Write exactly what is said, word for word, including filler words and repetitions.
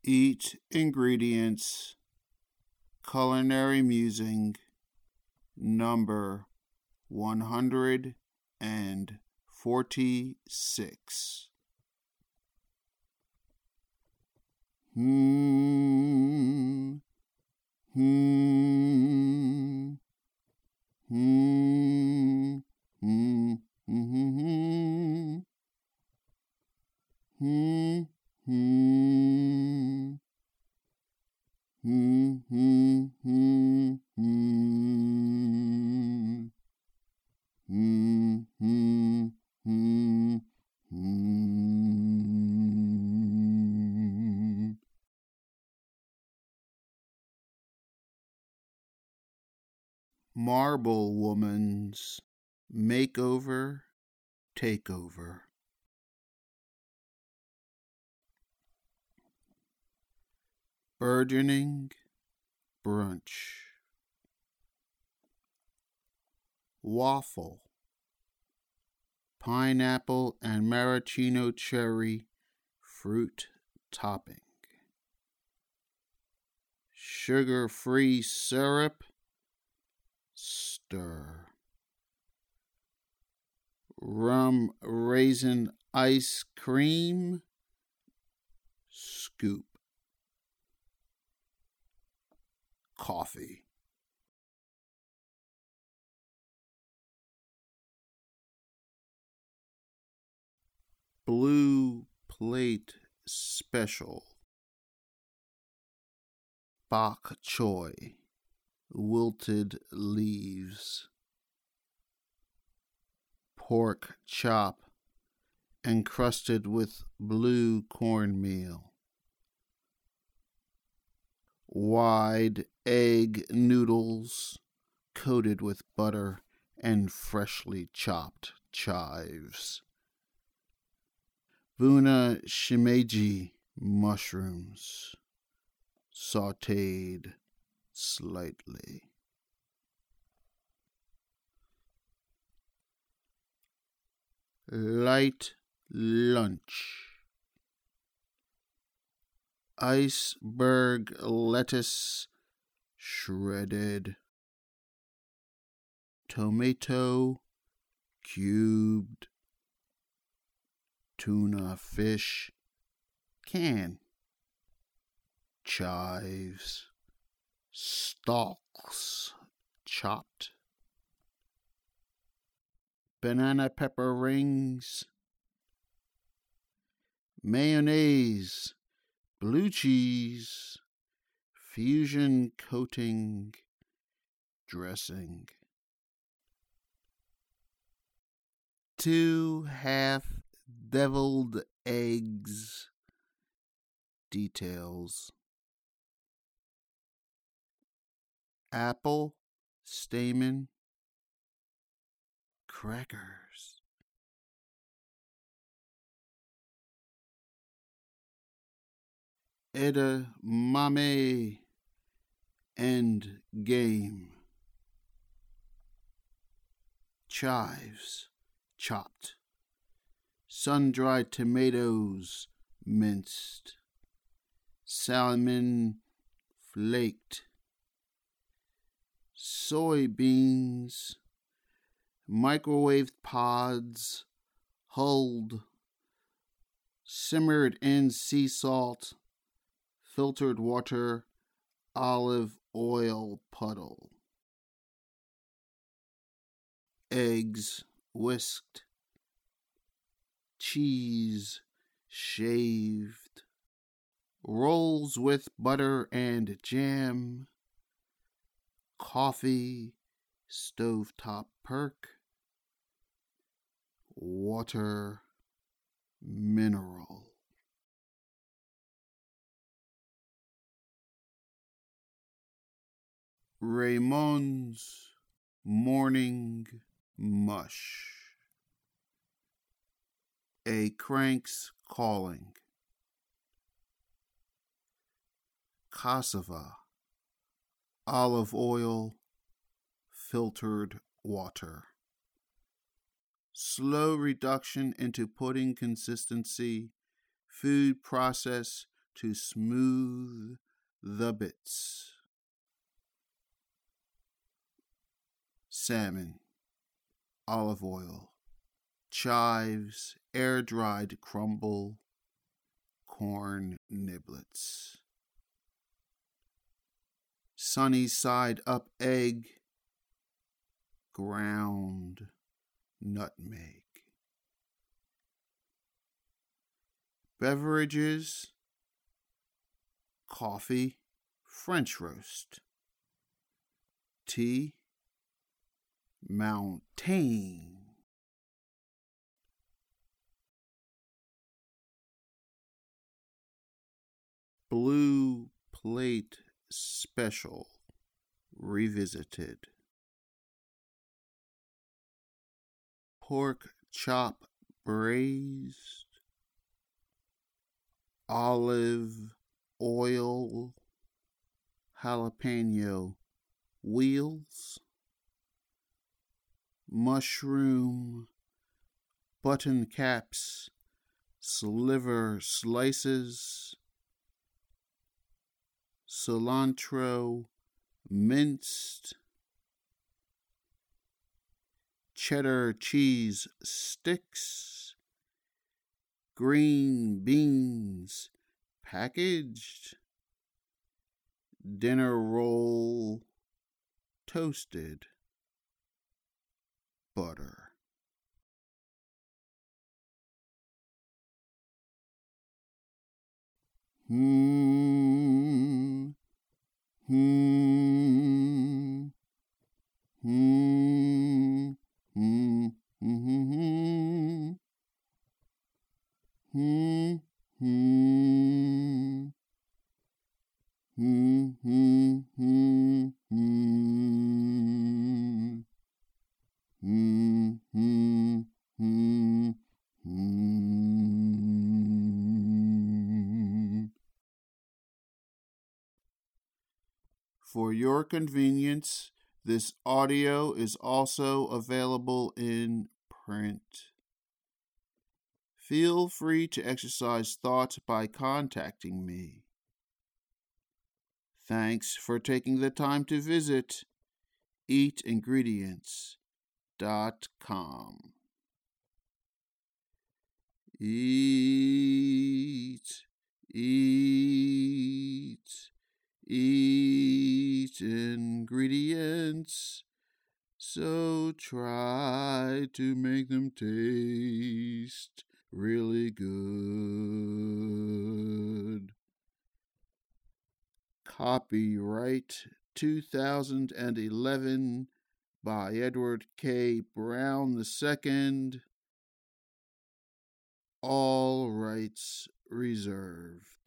Eat ingredients, culinary musing, number one hundred forty-six. Hmm, hmm, hmm, hmm, hmm, hmm, hmm. Hmm, hmm, hmm, hmm. Hmm, hmm, hmm, hmm. Marble Woman's Makeover Takeover. Burgeoning Brunch. Waffle. Pineapple and maraschino cherry fruit topping. Sugar-free syrup. Stir. Rum raisin ice cream. Scoop. Coffee. Blue Plate Special. Bok choy. Wilted leaves. Pork chop encrusted with blue cornmeal. Wide egg noodles coated with butter and freshly chopped chives. Buna shimeji mushrooms, sautéed slightly. Light lunch. Iceberg lettuce shredded. Tomato cubed. Tuna fish can. Chives. Stalks chopped. Banana pepper rings. Mayonnaise. Blue cheese. Fusion coating dressing. Two half deviled eggs. Details. Apple stamen. Crackers. Edamame. End game. Chives chopped. Sun-dried tomatoes minced. Salmon flaked. Soybeans. Microwaved pods. Hulled. Simmered in sea salt. Filtered water. Olive oil puddle. Eggs whisked. Cheese shaved. Rolls with butter and jam. Coffee, stovetop perk. Water, mineral. Ramon's Morning Mush. A Crank's Calling. Cassava. Olive oil. Filtered water. Slow reduction into pudding consistency. Food process to smooth the bits. Salmon, olive oil, chives, air-dried crumble, corn niblets. Sunny side up egg, ground nutmeg. Beverages, coffee, French roast. Tea, Mountain. Blue Plate Special, revisited. Pork chop braised, olive oil, jalapeno wheels, mushroom button caps, sliver slices, cilantro minced, cheddar cheese sticks, green beans packaged, dinner roll toasted, butter. Hmm, hmm, hmm, hmm, hmm, hmm, hmm, hmm, hmm, hmm, hmm, hmm, hmm, hmm. For your convenience, this audio is also available in print. Feel free to exercise thought by contacting me. Thanks for taking the time to visit eat ingredients dot com. Eat, eat, eat ingredients, so try to make them taste really good. Copyright two thousand eleven by Edward K. Brown the Second. All rights reserved.